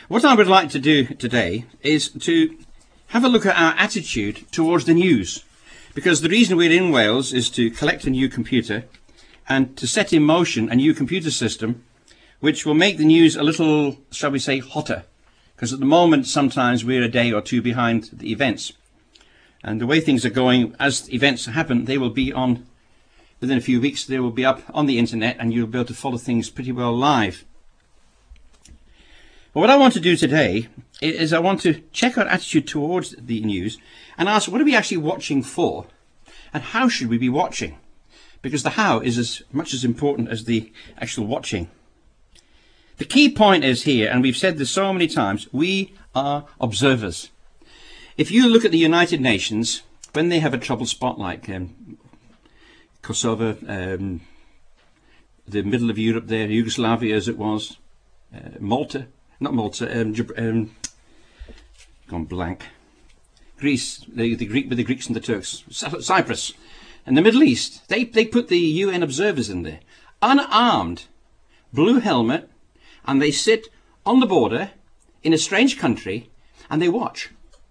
What I would like to do today is to have a look at our attitude towards the news. Because the reason we're in Wales is to collect a new computer and to set in motion a new computer system which will make the news a little, shall we say, hotter. Because at the moment, sometimes we're a day or two behind the events. And the way things are going, as events happen, they will be on, within a few weeks, they will be up on the internet and you'll be able to follow things pretty well live. But what I want to do today is I want to check our attitude towards the news and ask, what are we actually watching for? And how should we be watching? Because the how is as much as important as the actual watching. The key point is here, and we've said this so many times, we are observers. If you look at the United Nations, when they have a troubled spot like Kosovo, the middle of Europe there, Yugoslavia as it was, Malta, not Malta, gone blank, Greece, the Greeks and the Turks, Cyprus, and the Middle East, they put the UN observers in there, unarmed, blue helmet, and they sit on the border in a strange country and they watch.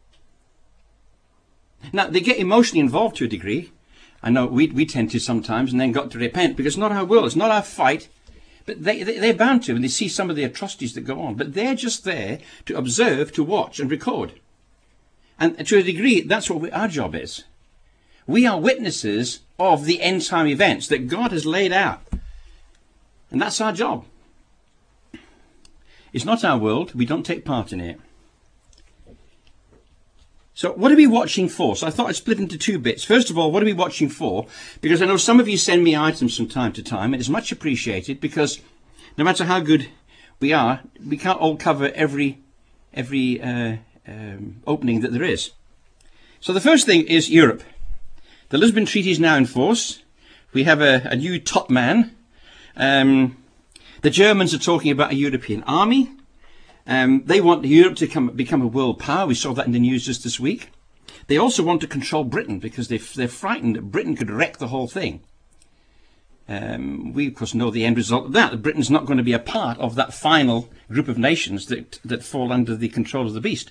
Now, they get emotionally involved to a degree. I know we tend to sometimes, and then got to repent, because it's not our will, it's not our fight. But they're bound to, and they see some of the atrocities that go on. But they're just there to observe, to watch, and record. And to a degree, that's what our job is. We are witnesses of the end time events that God has laid out. And that's our job. It's not our world. We don't take part in it. So what are we watching for? So I thought I'd split into two bits. First of all, what are we watching for? Because I know some of you send me items from time to time, and it's much appreciated, because no matter how good we are, we can't all cover every opening that there is. So the first thing is Europe. The Lisbon Treaty is now in force. We have a new top man. The Germans are talking about a European army. They want Europe to become a world power. We saw that in the news just this week. They also want to control Britain because they're frightened that Britain could wreck the whole thing. We, of course, know the end result of that Britain's not going to be a part of that final group of nations that fall under the control of the beast.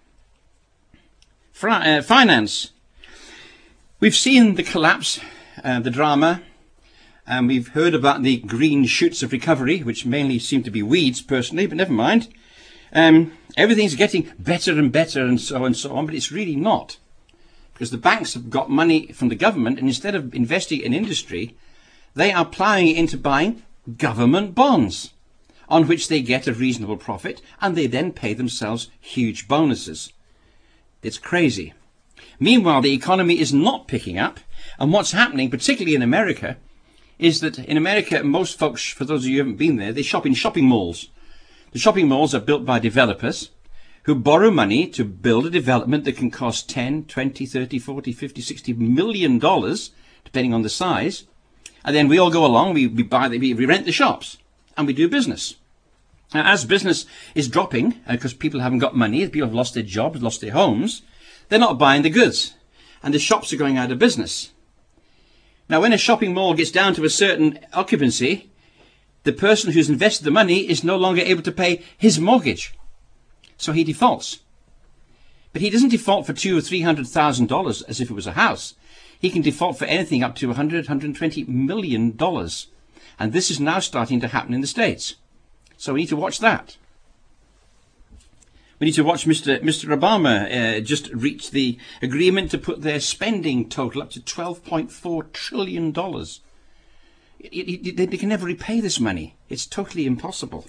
Finance. We've seen the collapse, the drama. And we've heard about the green shoots of recovery, which mainly seem to be weeds, personally, but never mind. Everything's getting better and better and so on, but it's really not. Because the banks have got money from the government, and instead of investing in industry, they are ploughing it into buying government bonds, on which they get a reasonable profit, and they then pay themselves huge bonuses. It's crazy. Meanwhile, the economy is not picking up, and what's happening, particularly in America, is that in America, most folks, for those of you who haven't been there, they shop in shopping malls. The shopping malls are built by developers who borrow money to build a development that can cost 10, 20, 30, 40, 50, 60 million dollars, depending on the size. And then we all go along, we rent the shops, and we do business. Now, as business is dropping, because people haven't got money, people have lost their jobs, lost their homes, they're not buying the goods, and the shops are going out of business. Now, when a shopping mall gets down to a certain occupancy, the person who's invested the money is no longer able to pay his mortgage. So he defaults. But he doesn't default for $200,000 or $300,000 as if it was a house. He can default for anything up to $100, $120 million. And this is now starting to happen in the States. So we need to watch that. We need to watch Mr. Obama just reach the agreement to put their spending total up to $12.4 trillion. They can never repay this money. It's totally impossible.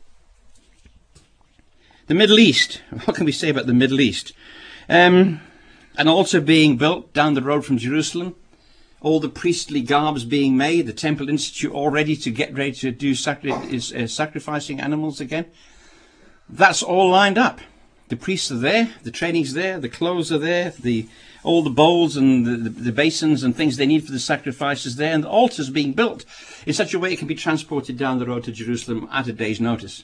The Middle East. What can we say about the Middle East? And also being built down the road from Jerusalem. All the priestly garbs being made. The Temple Institute all ready to get ready to do sacrificing animals again. That's all lined up. The priests are there, the training's there, the clothes are there, all the bowls and the basins and things they need for the sacrifices there, and the altars being built in such a way it can be transported down the road to Jerusalem at a day's notice.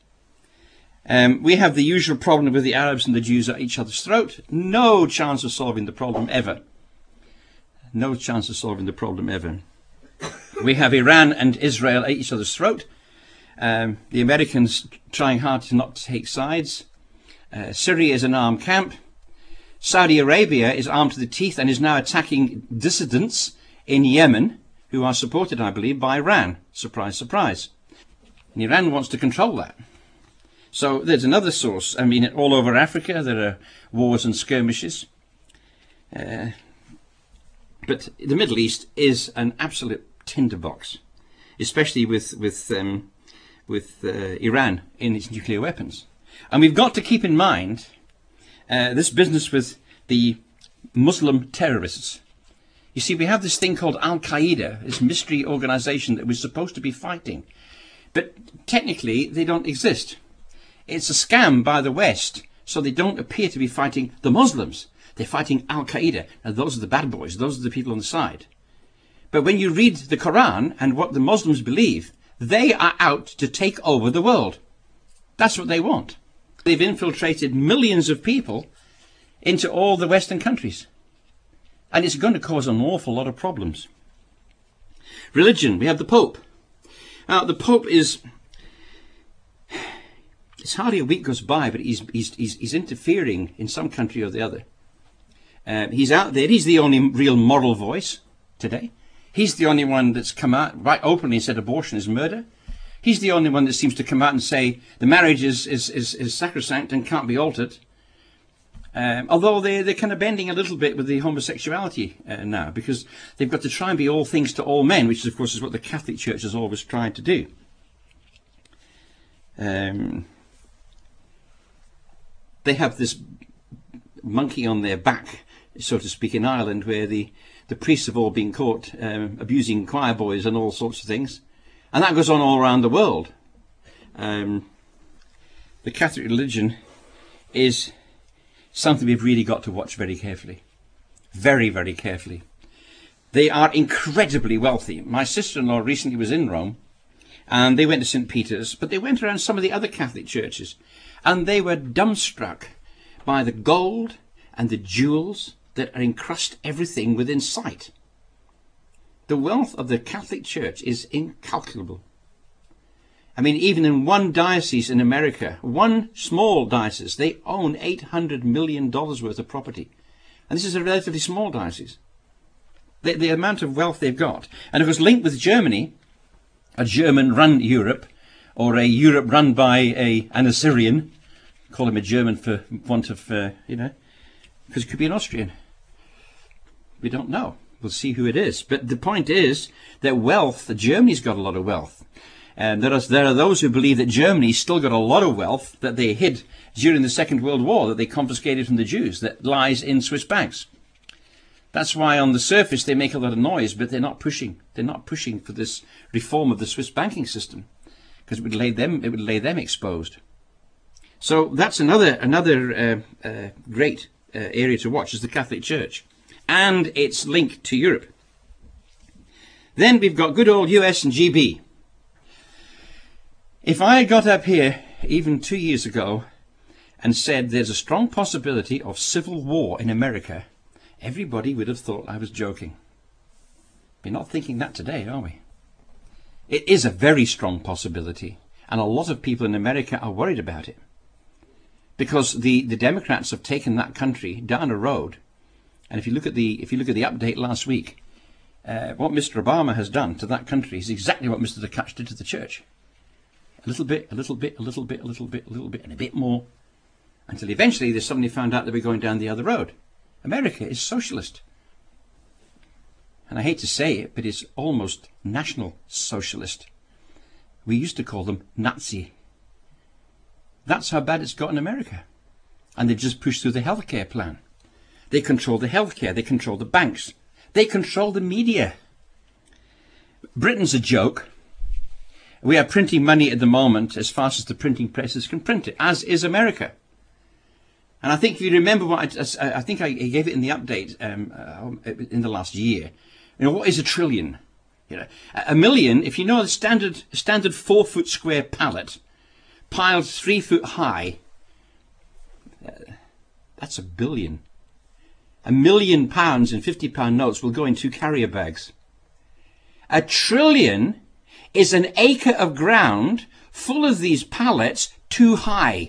We have the usual problem with the Arabs and the Jews at each other's throat. No chance of solving the problem ever. No chance of solving the problem ever. We have Iran and Israel at each other's throat. The Americans trying hard to not take sides. Syria is an armed camp. Saudi Arabia is armed to the teeth and is now attacking dissidents in Yemen, who are supported, I believe, by Iran. Surprise, surprise. And Iran wants to control that. So there's another source. I mean, all over Africa there are wars and skirmishes. But the Middle East is an absolute tinderbox, especially with Iran in its nuclear weapons. And we've got to keep in mind this business with the Muslim terrorists. You see, we have this thing called Al-Qaeda, this mystery organization that we're supposed to be fighting. But technically, they don't exist. It's a scam by the West, so they don't appear to be fighting the Muslims. They're fighting Al-Qaeda. Now, those are the bad boys. Those are the people on the side. But when you read the Quran and what the Muslims believe, they are out to take over the world. That's what they want. They've infiltrated millions of people into all the Western countries. And it's going to cause an awful lot of problems. Religion, we have the Pope. Now, the Pope is... It's hardly a week goes by, but he's interfering in some country or the other. He's out there. He's the only real moral voice today. He's the only one that's come out right openly and said abortion is murder. He's the only one that seems to come out and say the marriage is sacrosanct and can't be altered. Although they're kind of bending a little bit with the homosexuality now, because they've got to try and be all things to all men, which of course is what the Catholic Church has always tried to do. They have this monkey on their back, so to speak, in Ireland, where the priests have all been caught abusing choir boys and all sorts of things. And that goes on all around the world. The Catholic religion is something we've really got to watch very carefully. Very, very carefully. They are incredibly wealthy. My sister-in-law recently was in Rome, and they went to St. Peter's, but they went around some of the other Catholic churches, and they were dumbstruck by the gold and the jewels that encrust everything within sight. The wealth of the Catholic Church is incalculable. I mean, even in one diocese in America, one small diocese, they own $800 million worth of property. And this is a relatively small diocese. The amount of wealth they've got. And it was linked with Germany, a German-run Europe, or a Europe run by an Assyrian. Call him a German for want of, because it could be an Austrian. We don't know. We'll see who it is. But the point is that wealth, Germany's got a lot of wealth. And there are those who believe that Germany still got a lot of wealth that they hid during the Second World War, that they confiscated from the Jews, that lies in Swiss banks. That's why on the surface they make a lot of noise, but they're not pushing. They're not pushing for this reform of the Swiss banking system, because it would lay them exposed. So that's another great area to watch, is the Catholic Church and its link to Europe. Then we've got good old US and GB. If I had got up here even 2 years ago and said there's a strong possibility of civil war in America, everybody would have thought I was joking. We're not thinking that today, are we? It is a very strong possibility, and a lot of people in America are worried about it, because the Democrats have taken that country down a road. And if you look at the update last week, what Mr. Obama has done to that country is exactly what Mr. Tkach did to the church. A little bit, a little bit, a little bit, a little bit, a little bit, and a bit more, until eventually there's somebody found out that we're going down the other road. America is socialist. And I hate to say it, but it's almost national socialist. We used to call them Nazi. That's how bad it's got in America. And they've just pushed through the healthcare plan. They control the healthcare. They control the banks. They control the media. Britain's a joke. We are printing money at the moment as fast as the printing presses can print it, as is America. And I think if you remember what I think I gave it in the update in the last year. You know, what is a trillion? You know, a million. If you know the standard 4-foot square pallet piled 3 foot high, that's a billion. £1 million in £50 notes will go in 2 carrier bags. A trillion is an acre of ground full of these pallets too high.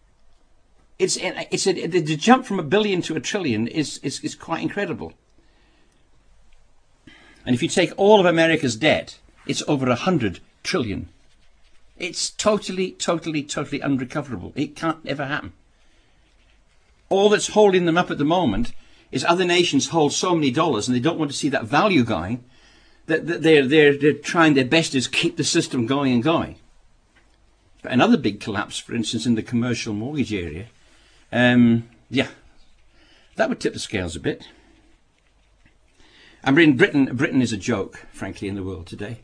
The jump from 1 billion to 1 trillion is quite incredible. And if you take all of America's debt, it's over 100 trillion. It's totally unrecoverable. It can't ever happen. All that's holding them up at the moment is other nations hold so many dollars and they don't want to see that value going, that they're trying their best to keep the system going and going. But another big collapse, for instance, in the commercial mortgage area, that would tip the scales a bit. I mean, Britain is a joke, frankly, in the world today.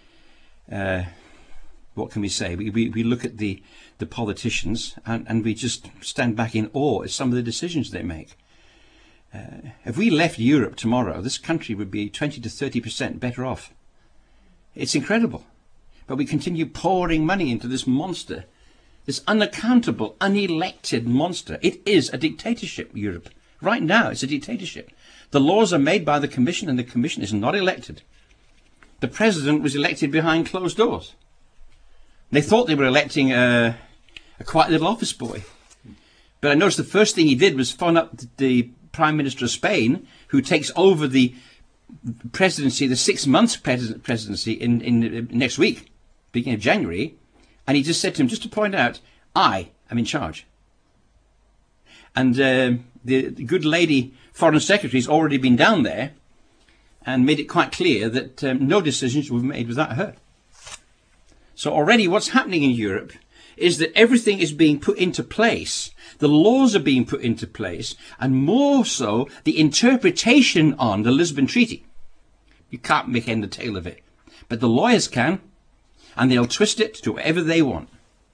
What can we say? We look at the politicians and we just stand back in awe at some of the decisions they make. If we left Europe tomorrow, this country would be 20 to 30% better off. It's incredible. But we continue pouring money into this monster, this unaccountable, unelected monster. It is a dictatorship, Europe. Right now, it's a dictatorship. The laws are made by the Commission, and the Commission is not elected. The President was elected behind closed doors. They thought they were electing a quiet little office boy. But I noticed the first thing he did was phone up the Prime Minister of Spain, who takes over the presidency, the 6 months presidency in next week, beginning of January. And he just said to him, just to point out, I am in charge. And the good lady Foreign Secretary has already been down there and made it quite clear that no decisions were made without her. So already what's happening in Europe is that everything is being put into place. The laws are being put into place, and more so the interpretation on the Lisbon Treaty. You can't make head or tail of it. But the lawyers can, and they'll twist it to whatever they want.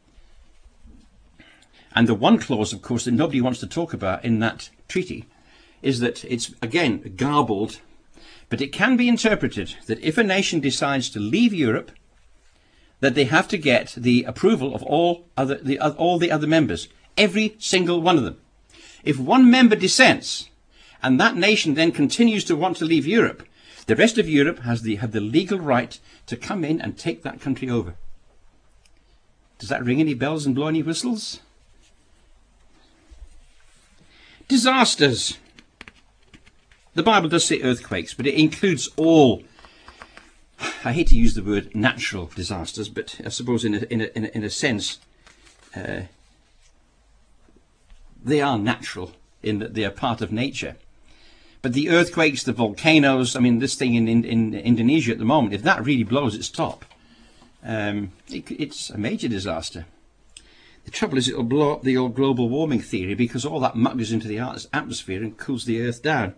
And the one clause, of course, that nobody wants to talk about in that treaty is that it's, again, garbled, but it can be interpreted that if a nation decides to leave Europe, that they have to get the approval of all the other members, every single one of them. If one member dissents, and that nation then continues to want to leave Europe, the rest of Europe have the legal right to come in and take that country over. Does that ring any bells and blow any whistles? Disasters. The Bible does say earthquakes, but it includes all, I hate to use the word natural disasters, but I suppose in a sense, they are natural in that they are part of nature. But the earthquakes, the volcanoes, I mean, this thing in Indonesia at the moment, if that really blows its top, it's a major disaster. The trouble is it'll blow up the old global warming theory because all that muck goes into the atmosphere and cools the earth down.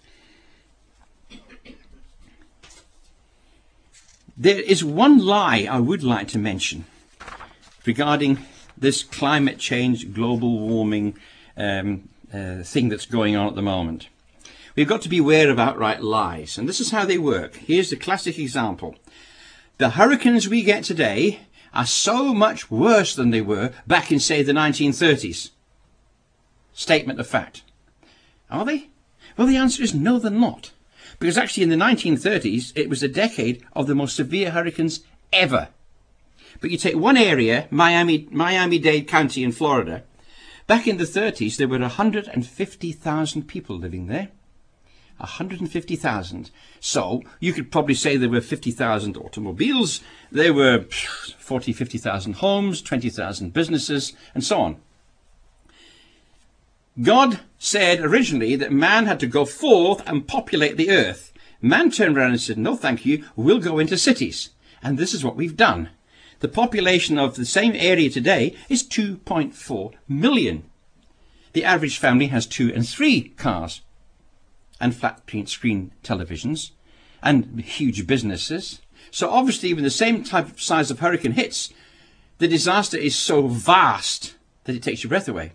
There is one lie I would like to mention regarding this climate change, global warming thing that's going on at the moment. We've got to be aware of outright lies, and this is how they work. Here's the classic example. The hurricanes we get today are so much worse than they were back in, say, the 1930s. Statement of fact. Are they? Well, the answer is no, they're not. Because actually in the 1930s, it was a decade of the most severe hurricanes ever. But you take one area, Miami-Dade County in Florida. Back in the 30s, there were 150,000 people living there. 150,000. So you could probably say there were 50,000 automobiles. There were 40, 50,000 homes, 20,000 businesses, and so on. God said originally that man had to go forth and populate the earth. Man turned around and said, no, thank you, we'll go into cities. And this is what we've done. The population of the same area today is 2.4 million. The average family has 2 and 3 cars and flat screen televisions and huge businesses. So obviously when the same type of size of hurricane hits, the disaster is so vast that it takes your breath away.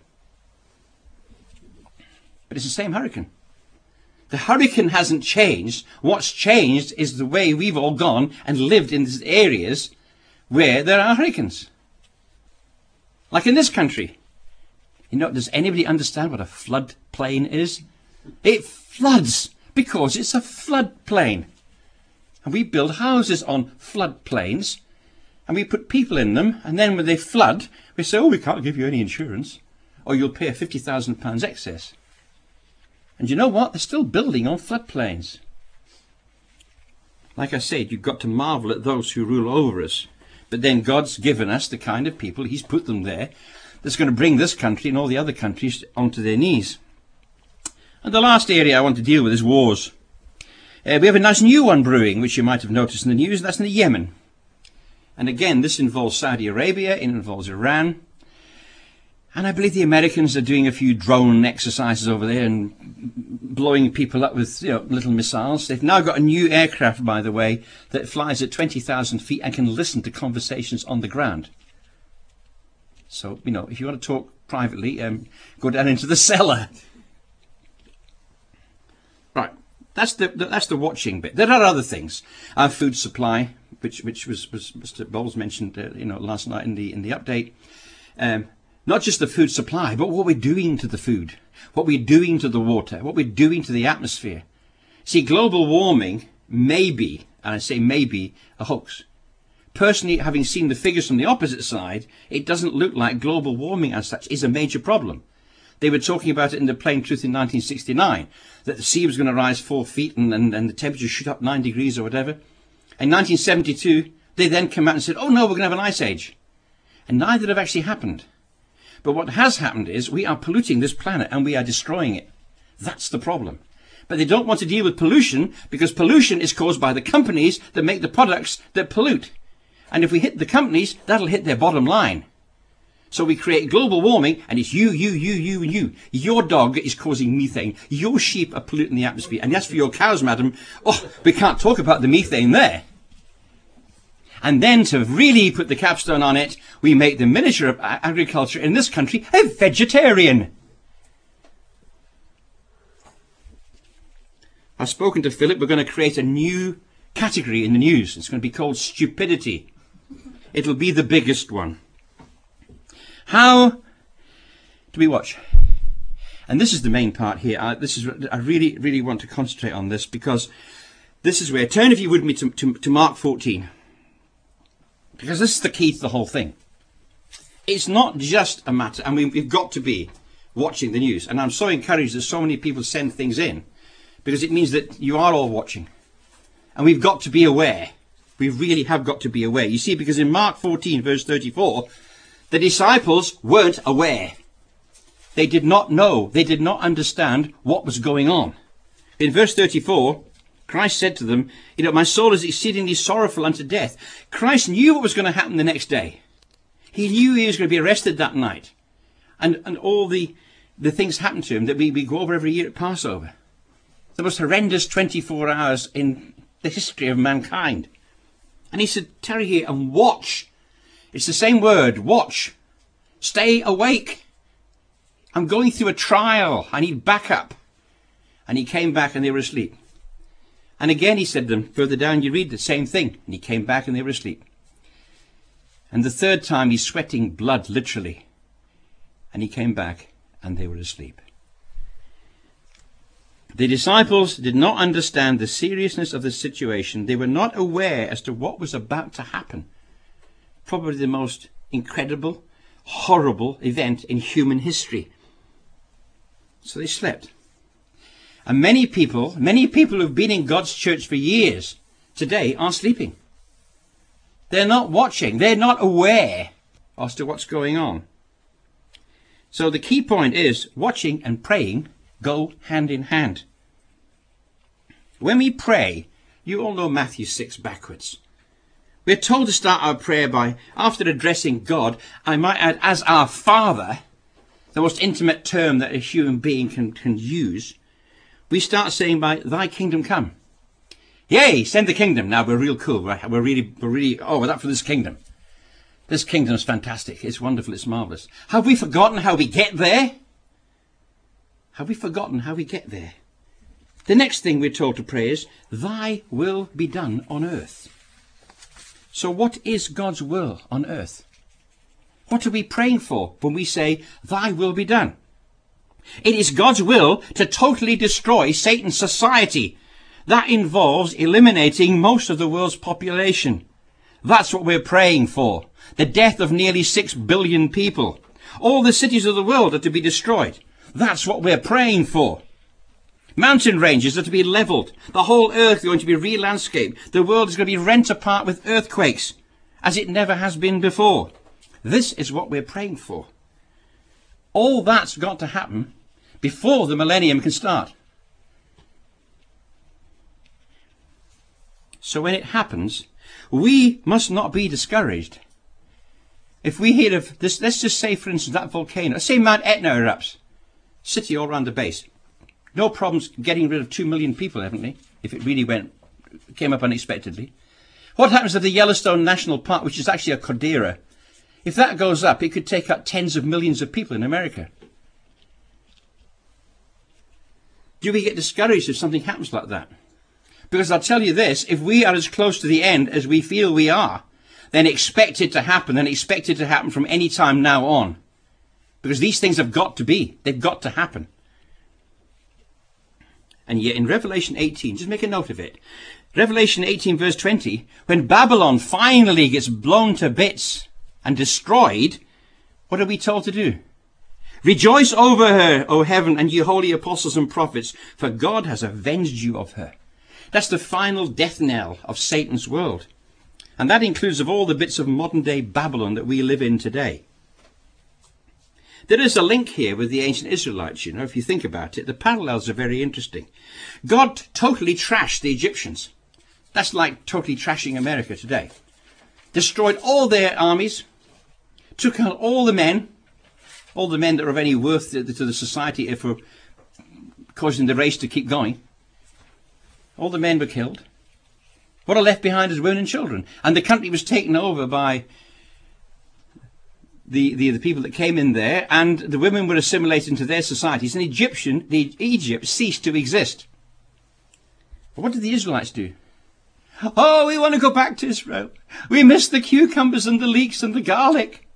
But it's the same hurricane. The hurricane hasn't changed. What's changed is the way we've all gone and lived in these areas where there are hurricanes. Like in this country. You know, does anybody understand what a floodplain is? It floods because it's a floodplain. And we build houses on floodplains. and we put people in them, and then when they flood, we say, oh, we can't give you any insurance, or you'll pay a £50,000 excess. And you know what? They're still building on floodplains. Like I said, you've got to marvel at those who rule over us. But then God's given us the kind of people, he's put them there, that's going to bring this country and all the other countries onto their knees. And the last area I want to deal with is wars. We have a nice new one brewing, which you might have noticed in the news, and that's in the Yemen. And again, this involves Saudi Arabia, it involves Iran. And I believe the Americans are doing a few drone exercises over there and blowing people up with little missiles. They've now got a new aircraft, by the way, that flies at 20,000 feet and can listen to conversations on the ground. So, if you want to talk privately, go down into the cellar. Right, that's the watching bit. There are other things. Our food supply, which was Mr. Bowles mentioned, last night in the update. Not just the food supply, but what we're doing to the food, what we're doing to the water, what we're doing to the atmosphere. See, global warming may be, and I say maybe, a hoax. Personally, having seen the figures from the opposite side, it doesn't look like global warming as such is a major problem. They were talking about it in the Plain Truth in 1969, that the sea was going to rise 4 feet and the temperature shoot up 9 degrees or whatever. In 1972, they then came out and said, oh no, we're going to have an ice age. And neither have actually happened. But what has happened is we are polluting this planet and we are destroying it. That's the problem. But they don't want to deal with pollution because pollution is caused by the companies that make the products that pollute. And if we hit the companies, that'll hit their bottom line. So we create global warming, and it's you, and you. Your dog is causing methane. Your sheep are polluting the atmosphere. And as for your cows, madam, we can't talk about the methane there. And then to really put the capstone on it, we make the Minister of Agriculture in this country a vegetarian. I've spoken to Philip. We're going to create a new category in the news. It's going to be called stupidity. It'll be the biggest one. How do we watch? And this is the main part here. I really, really want to concentrate on this because this is where, turn if you would with me to Mark 14. Because this is the key to the whole thing. It's not just a matter, and we've got to be watching the news. And I'm so encouraged that so many people send things in, because it means that you are all watching. And we've got to be aware. We really have got to be aware. You see, because in Mark 14, verse 34, the disciples weren't aware. They did not know. They did not understand what was going on. In verse 34, Christ said to them, my soul is exceedingly sorrowful unto death. Christ knew what was going to happen the next day. He knew he was going to be arrested that night. And all the things happened to him that we go over every year at Passover. The most horrendous 24 hours in the history of mankind. And he said, tarry here and watch. It's the same word, watch. Stay awake. I'm going through a trial. I need backup. And he came back and they were asleep. And again he said to them, further down you read the same thing. And he came back and they were asleep. And the third time he's sweating blood, literally. And he came back and they were asleep. The disciples did not understand the seriousness of the situation. They were not aware as to what was about to happen. Probably the most incredible, horrible event in human history. So they slept. And many people who've been in God's church for years today are sleeping. They're not watching. They're not aware as to what's going on. So the key point is watching and praying go hand in hand. When we pray, you all know Matthew 6 backwards. We're told to start our prayer by, after addressing God, I might add, as our Father, the most intimate term that a human being can use, we start saying by, thy kingdom come. Yay, send the kingdom. Now we're real cool. We're really, we're up for this kingdom. This kingdom's fantastic. It's wonderful. It's marvelous. Have we forgotten how we get there? Have we forgotten how we get there? The next thing we're told to pray is, thy will be done on earth. So what is God's will on earth? What are we praying for when we say, thy will be done? It is God's will to totally destroy Satan's society. That involves eliminating most of the world's population. That's what we're praying for. The death of nearly 6 billion people. All the cities of the world are to be destroyed. That's what we're praying for. Mountain ranges are to be leveled. The whole earth is going to be re-landscaped. The world is going to be rent apart with earthquakes, as it never has been before. This is what we're praying for. All that's got to happen before the millennium can start. So when it happens, we must not be discouraged. If we hear of this, let's just say, for instance, that volcano, let's say Mount Etna erupts, city all around the base. No problems getting rid of 2 million people, evidently, if it really came up unexpectedly. What happens if the Yellowstone National Park, which is actually a caldera, if that goes up, it could take out tens of millions of people in America. Do we get discouraged if something happens like that? Because I'll tell you this, if we are as close to the end as we feel we are, then expect it to happen, and expect it to happen from any time now on. Because these things have got to be. They've got to happen. And yet in Revelation 18, just make a note of it. Revelation 18 verse 20, when Babylon finally gets blown to bits and destroyed, what are we told to do? Rejoice over her, O heaven, and ye holy apostles and prophets, for God has avenged you of her. That's the final death knell of Satan's world. And that includes of all the bits of modern day Babylon that we live in today. There is a link here with the ancient Israelites, if you think about it. The parallels are very interesting. God totally trashed the Egyptians. That's like totally trashing America today. Destroyed all their armies, took out all the men that are of any worth to the society for causing the race to keep going. All the men were killed. What are left behind is women and children. And the country was taken over by the people that came in there, and the women were assimilated into their societies, and Egypt ceased to exist. But what did the Israelites do? Oh, we want to go back to Israel. We miss the cucumbers and the leeks and the garlic.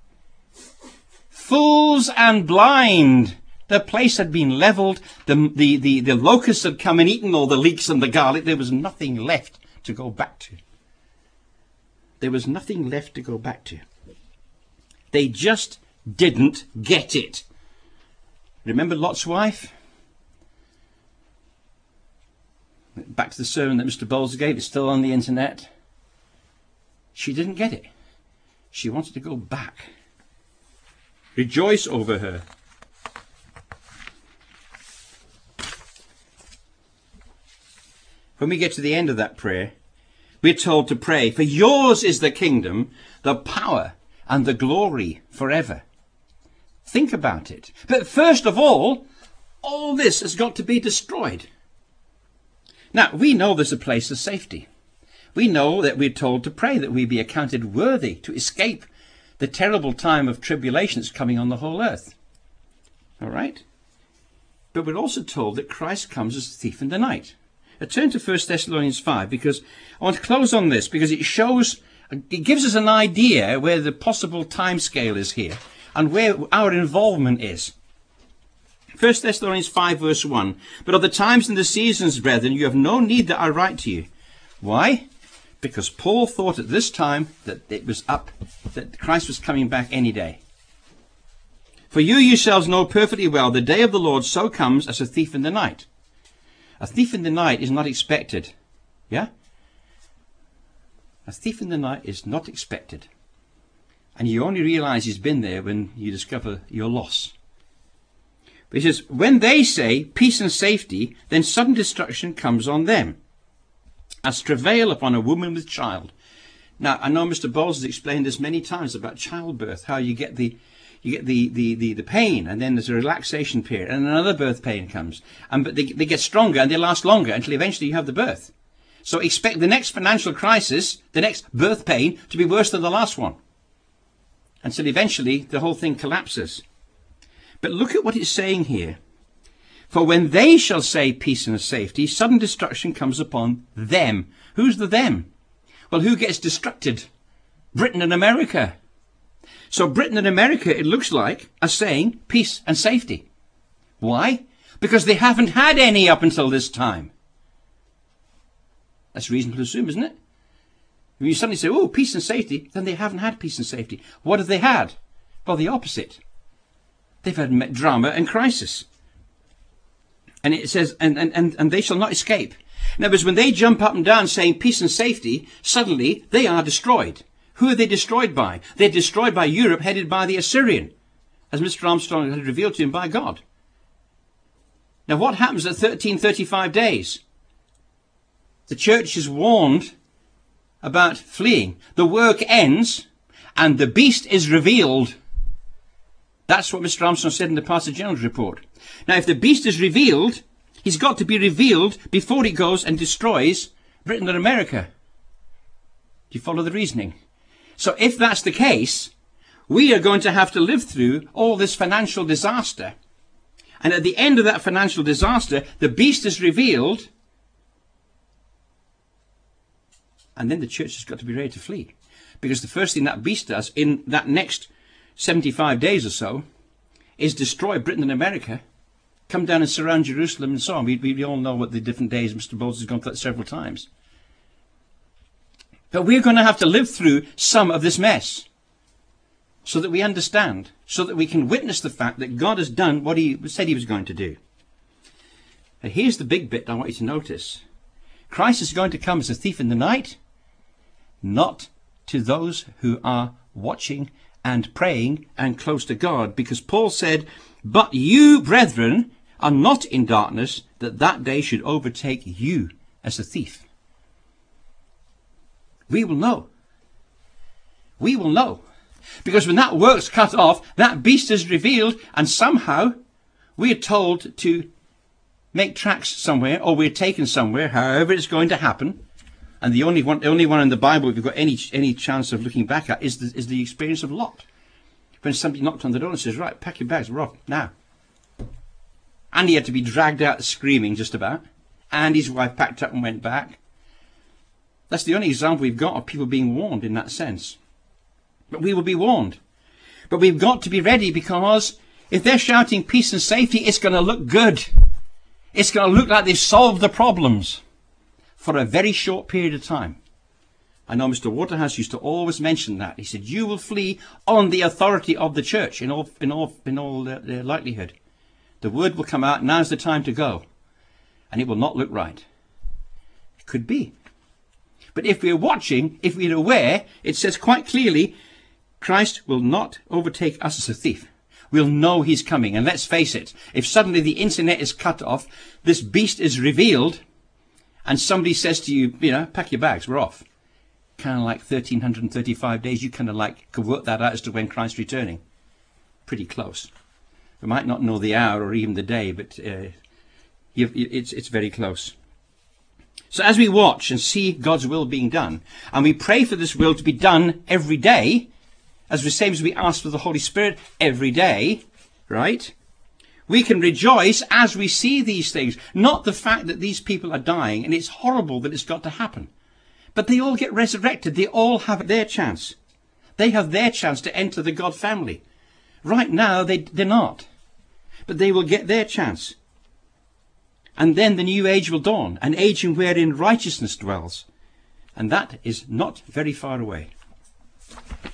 Fools and blind. The place had been leveled. The locusts had come and eaten all the leeks and the garlic. There was nothing left to go back to. There was nothing left to go back to. They just didn't get it. Remember Lot's wife? Back to the sermon that Mr. Bowles gave. It's still on the internet. She didn't get it. She wanted to go back. Rejoice over her. When we get to the end of that prayer, we're told to pray, for yours is the kingdom, the power, and the glory forever. Think about it. But first of all this has got to be destroyed. Now, we know there's a place of safety. We know that we're told to pray that we be accounted worthy to escape the terrible time of tribulation that's coming on the whole earth. All right? But we're also told that Christ comes as a thief in the night. I turn to 1 Thessalonians 5 because I want to close on this because it gives us an idea where the possible time scale is here and where our involvement is. 1 Thessalonians 5 verse 1. But of the times and the seasons, brethren, you have no need that I write to you. Why? Because Paul thought at this time that that Christ was coming back any day. For you yourselves know perfectly well the day of the Lord so comes as a thief in the night. A thief in the night is not expected. Yeah? A thief in the night is not expected. And you only realize he's been there when you discover your loss. But he says, when they say peace and safety, then sudden destruction comes on them, as travail upon a woman with child. Now, I know Mr. Bowles has explained this many times about childbirth, how you get the pain, and then there's a relaxation period, and another birth pain comes. But they get stronger and they last longer until eventually you have the birth. So expect the next financial crisis, the next birth pain, to be worse than the last one. Until eventually the whole thing collapses. But look at what it's saying here. For when they shall say peace and safety, sudden destruction comes upon them. Who's the them? Well, who gets destructed? Britain and America. So Britain and America, it looks like, are saying peace and safety. Why? Because they haven't had any up until this time. That's reasonable to assume, isn't it? When you suddenly say, oh, peace and safety, then they haven't had peace and safety. What have they had? Well, the opposite. They've had drama and crisis. And it says, and they shall not escape. In other words, when they jump up and down saying peace and safety, suddenly they are destroyed. Who are they destroyed by? They're destroyed by Europe, headed by the Assyrian, as Mr. Armstrong had revealed to him by God. Now, what happens at 1335 days? The church is warned about fleeing. The work ends, and the beast is revealed. That's what Mr. Armstrong said in the Pastor General's report. Now, if the beast is revealed, he's got to be revealed before he goes and destroys Britain and America. Do you follow the reasoning? So if that's the case, we are going to have to live through all this financial disaster. And at the end of that financial disaster, the beast is revealed. And then the church has got to be ready to flee. Because the first thing that beast does in that next 75 days or so is destroy Britain and America, come down and surround Jerusalem and so on. We all know what the different days. Mr. Bowles has gone through that several times. But we're going to have to live through some of this mess so that we understand, so that we can witness the fact that God has done what he said he was going to do. Now, here's the big bit I want you to notice. Christ is going to come as a thief in the night, not to those who are watching and praying and close to God, because Paul said, but you, brethren, are not in darkness, that that day should overtake you as a thief. We will know. We will know. Because when that work's cut off, that beast is revealed, and somehow we are told to make tracks somewhere, or we're taken somewhere, however it's going to happen. And the only one in the Bible we've got any chance of looking back at is the experience of Lot. When somebody knocked on the door and says, right, pack your bags, we're off now. And he had to be dragged out screaming just about. And his wife packed up and went back. That's the only example we've got of people being warned in that sense. But we will be warned. But we've got to be ready, because if they're shouting peace and safety, it's going to look good. It's going to look like they've solved the problems for a very short period of time. I know Mr. Waterhouse used to always mention that. He said, you will flee on the authority of the church in all likelihood. The word will come out, now's the time to go. And it will not look right. It could be. But if we're watching, if we're aware, it says quite clearly, Christ will not overtake us as a thief. We'll know he's coming. And let's face it, if suddenly the internet is cut off, this beast is revealed, and somebody says to you, pack your bags, we're off. Kind of like 1335 days, you kind of like could work that out as to when Christ's returning. Pretty close. We might not know the hour or even the day, but it's very close. So as we watch and see God's will being done, and we pray for this will to be done every day, as the same as we ask for the Holy Spirit every day, right? We can rejoice as we see these things. Not the fact that these people are dying, and it's horrible that it's got to happen. But they all get resurrected. They all have their chance. They have their chance to enter the God family. Right now, they're not. But they will get their chance. And then the new age will dawn, an age in wherein righteousness dwells. And that is not very far away.